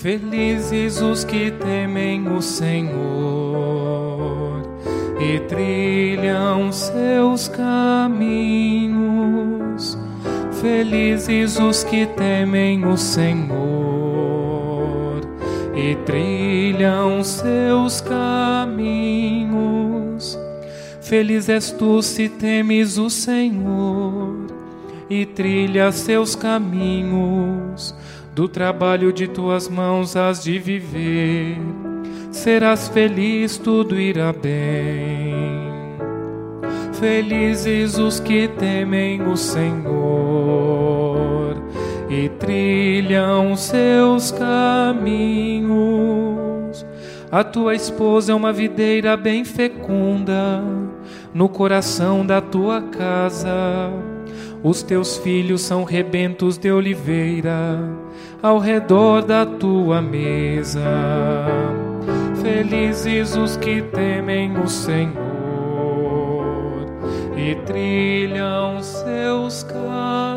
Felizes os que temem o Senhor e trilham seus caminhos. Felizes os que temem o Senhor e trilham seus caminhos. Feliz és tu se temes o Senhor e trilhas seus caminhos. Do trabalho de tuas mãos has de viver, serás feliz, tudo irá bem. Felizes os que temem o Senhor e trilham seus caminhos. A tua esposa é uma videira bem fecunda no coração da tua casa. Os teus filhos são rebentos de oliveira ao redor da tua mesa. Felizes os que temem o Senhor e trilham seus caminhos.